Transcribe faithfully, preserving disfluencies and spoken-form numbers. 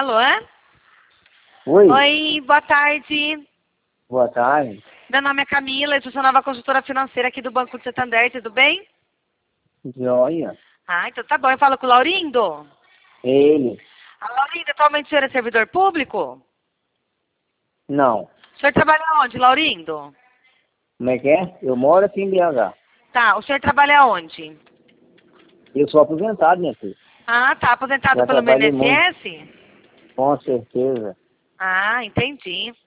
Alô? Oi. Oi, boa tarde. Boa tarde. Meu nome é Camila, eu sou sua nova consultora financeira aqui do Banco de Santander, tudo bem? Joia. Ah, então tá bom. Eu falo com o Laurindo? Ele. Ah, Laurindo, atualmente o senhor é servidor público? Não. O senhor trabalha onde, Laurindo? Como é que é? Eu moro aqui em B H. Tá, o senhor trabalha onde? Eu sou aposentado, minha filha. Ah, tá aposentado Já pelo trabalhei muito. I N S S? Com certeza. Ah, entendi.